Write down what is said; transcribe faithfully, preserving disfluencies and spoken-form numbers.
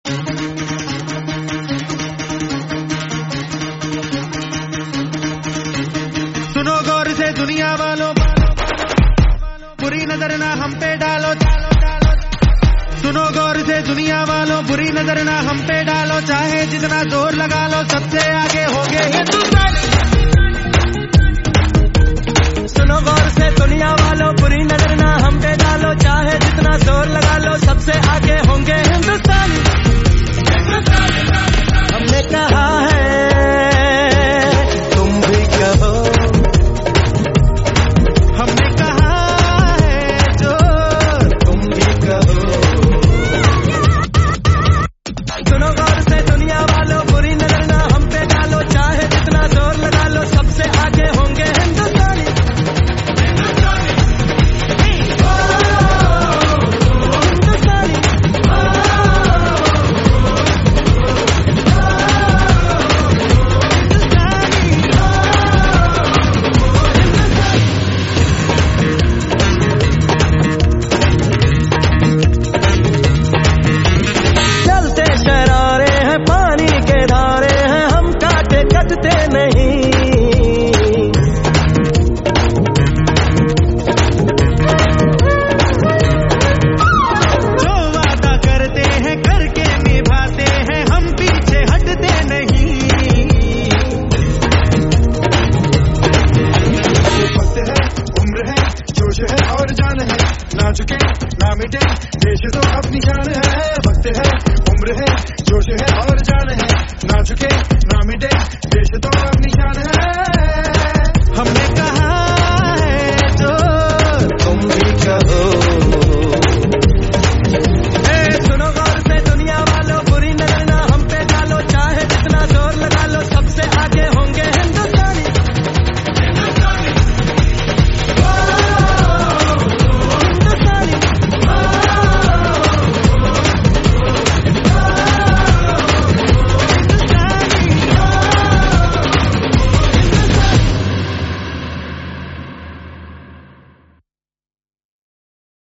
सुनो गौर से दुनिया वालों, बुरी नजर ना हम पे डालो। सुनो गौर से दुनिया वालों, बुरी नजर ना हम पे डालो। चाहे जितना जोर लगा लो, सबसे आगे होंगे हिंदुस्तान। सुनो गौर से दुनिया वालों, बुरी नजर ना हम पे डालो। चाहे जितना जोर लगा लो, सबसे आगे होंगे हिंदुस्तान।